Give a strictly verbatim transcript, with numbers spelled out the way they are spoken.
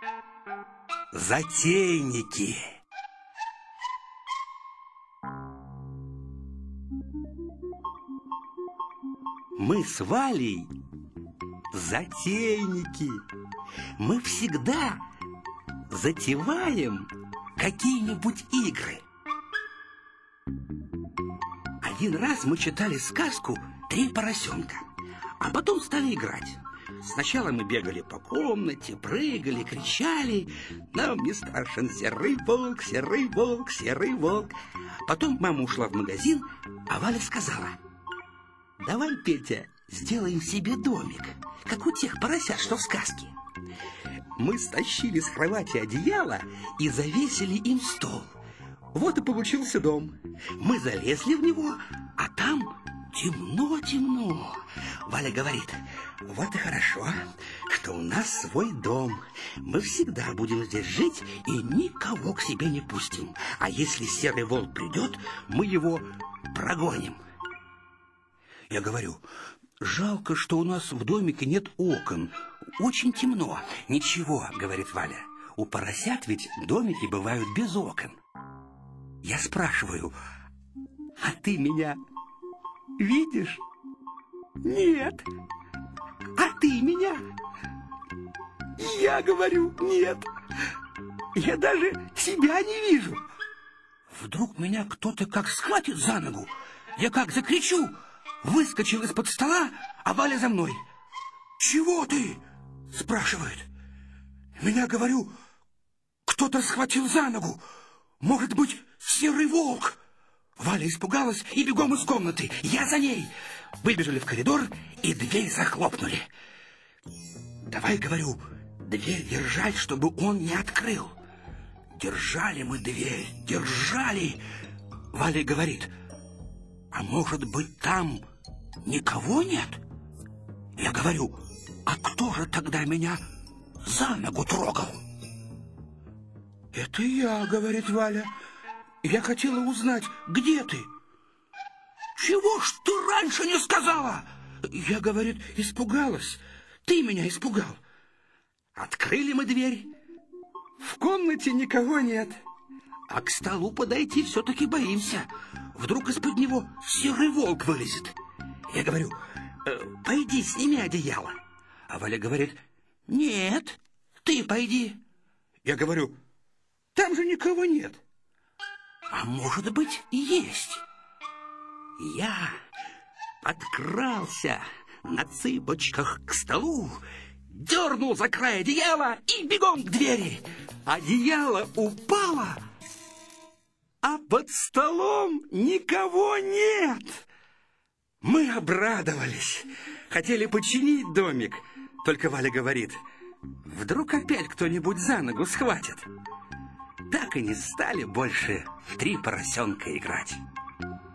Затейники. Мы с Валей затейники. Мы всегда затеваем какие-нибудь игры. Один раз мы читали сказку «Три поросенка», а потом стали играть. Сначала мы бегали по комнате, прыгали, кричали: «Нам не страшен серый волк, серый волк, серый волк». Потом мама ушла в магазин, а Валя сказала: «Давай, Петя, сделаем себе домик, как у тех поросят, что в сказке». Мы стащили с кровати одеяло и завесили им стол. Вот и получился дом. Мы залезли в него, а там темно-темно. Валя говорит: «Вот и хорошо, что у нас свой дом. Мы всегда будем здесь жить и никого к себе не пустим. А если серый волк придет, мы его прогоним». Я говорю: «Жалко, что у нас в домике нет окон. Очень темно». «Ничего, — говорит Валя, — у поросят ведь домики бывают без окон». Я спрашиваю: «А ты меня видишь?» «Нет». «А ты меня?» Я говорю: «Нет. Я даже себя не вижу». Вдруг меня кто-то как схватит за ногу. Я как закричу, выскочил из-под стола, а Валя за мной. «Чего ты?» — спрашивает. Меня, говорю, кто-то схватил за ногу. Может быть, серый волк. Валя испугалась и бегом из комнаты. Я за ней. Выбежали в коридор и дверь захлопнули. «Давай, — говорю, — дверь держать, чтобы он не открыл». Держали мы дверь, держали. Валя говорит: «А может быть, там никого нет?» Я говорю: «А кто же тогда меня за ногу трогал?» «Это я, — говорит Валя. Я хотела узнать, где ты». «Чего ж ты раньше не сказала?» Я, говорит, испугалась. Ты меня испугал. Открыли мы дверь. В комнате никого нет. А к столу подойти все-таки боимся. Вдруг из-под него серый волк вылезет. Я говорю: «Э, пойди, сними одеяло». А Валя говорит: «Нет, ты пойди». Я говорю: «Там же никого нет». «А может быть, есть». Я подкрался на цыпочках к столу, дернул за край одеяла и бегом к двери. Одеяло упало, а под столом никого нет. Мы обрадовались, хотели починить домик. Только Валя говорит: «Вдруг опять кто-нибудь за ногу схватит». Так и не стали больше в три поросенка играть.